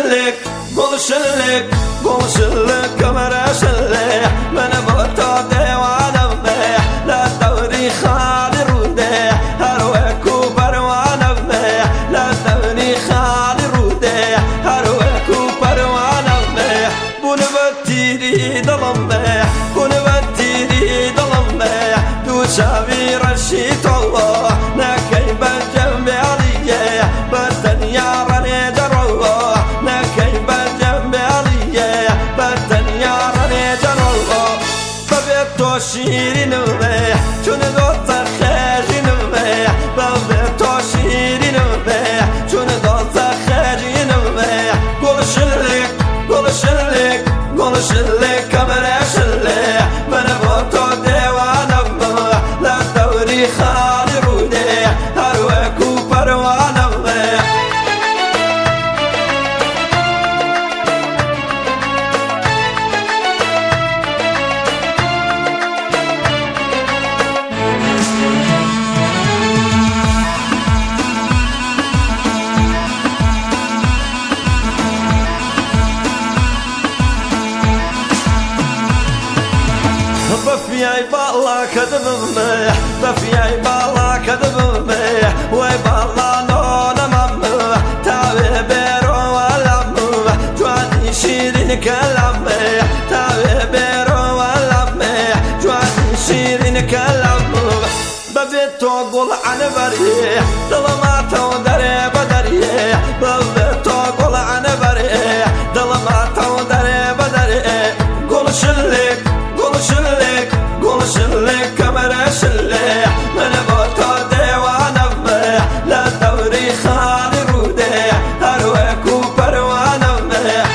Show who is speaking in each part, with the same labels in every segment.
Speaker 1: قولشلك كمرشلك من بطاطي وانا بميح لا دوري خالي رودي هروك وبروانا بميح لا دوري خالي رودي هروك وبروانا بميح بون بتيري ضلميح بون بتيري ضلميح دو شابي رشيت الله نكي بجنبي عليا بالدنيا راني جروح نكي بجنبي عليا بالدنيا راني جروح ببيتو شيري نبيح شون دوت خاجي نبيح ببيتو شيري نبيح شون دوت خاجي نبيح قولشلك قولشلك قولشلك كمرشلك من بطو ديوانا بميح لا دوري خالي رودي هروك وبروانا بميح بفياي بالله كذب ميح بفياي بالله كذب ميح وي بالله نونا مميح تاوي بيرو ولا ميح جواني شيرين كلام ميح تاوي بيرو ولا ميح جواني شيرين كلام ميح ببيتو قول عن بريح ظلماتو دري بدريح ببيتو قول عن بريح ظلماتو دري بدريح قولشلك قولشلك قولشلك كمرشلك من بطو ديوانا بميح لا دوري خالي رودي هروك وبروانا بميح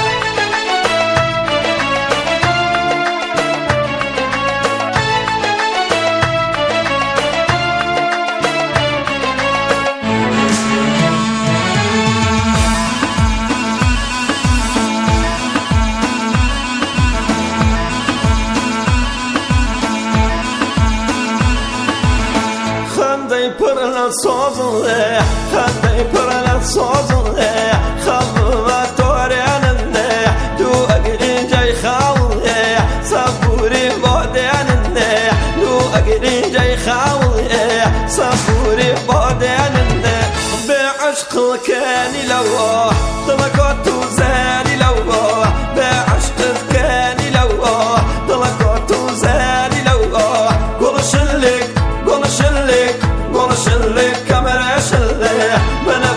Speaker 1: پرنا سازله خندی پرنا سازله خلوت تورینه تو اگری جای خاله صبوری بادینه تو اگری جای خاله صبوری بادینه به عشق کنی لو دلکات تو زنی لو به عشق کنی لو دلکات تو زنی لو قولشلك قولشلك قولشلك كمرشلك من